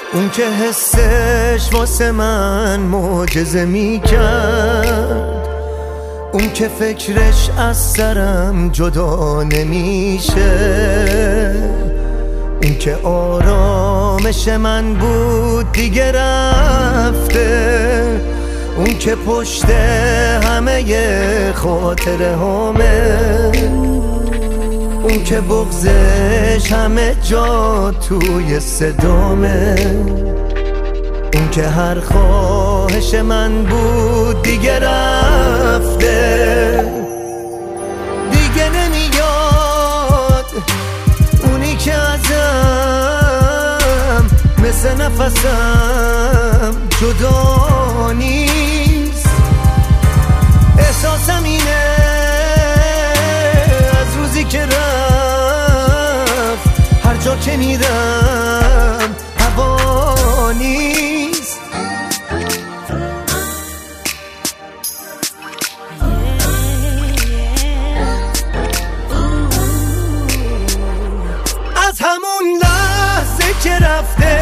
اون که حسش واسه من معجزه میکرد، اون که فکرش از سرم جدا نمیشه، اون که آرامش من بود دیگه رفته، اون که پشت همه خاطره همه، اون که بغضش همه جا توی صدامه، اون که هر خواهش من بود دیگه رفته، دیگه نمیاد. اونی که ازم مثل نفسم جدا نیست. احساسم اینه از روزی که رفت، هر جا که میرم هوا نیست. از همون لحظه که رفته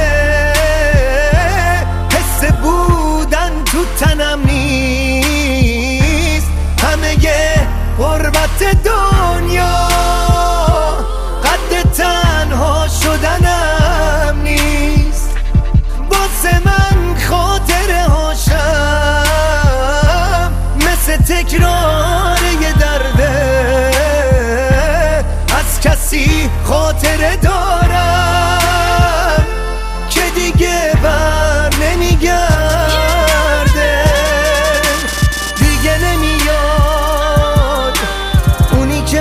حس بودن تو تنم نیست. همه غربت دنیا قد تنها شدنم نیست. واسه من خاطره هاشم مثل تکرار یه درده. از کسی خاطره دارم که دیگه بر نمیگرده، دیگه نمیاد. اونی که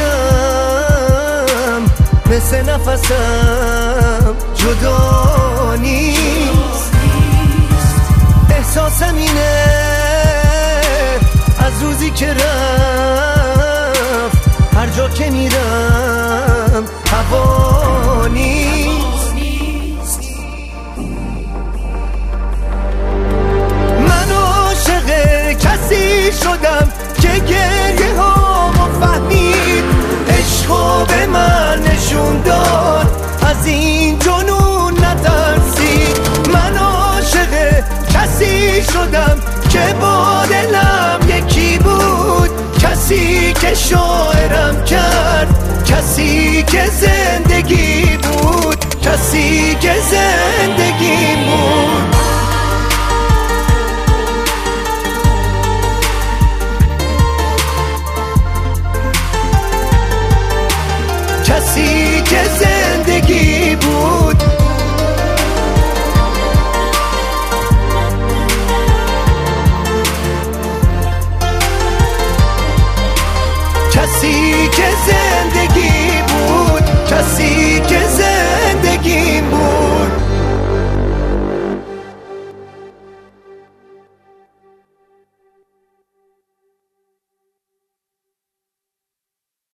ازم مثل نفسم جدا نیست. احساسم اینه از روزی که رفت، هر جا که میرم هوا نیست. من عاشق کسی شدم که گریه هامو فهمید، عشقو به من نشون داد، از این جنون نترسید. من عاشق کسی شدم که با دلم یکی بود، کسی که شاعرم کرد، کسی که زندگی بود، کسی که زندگی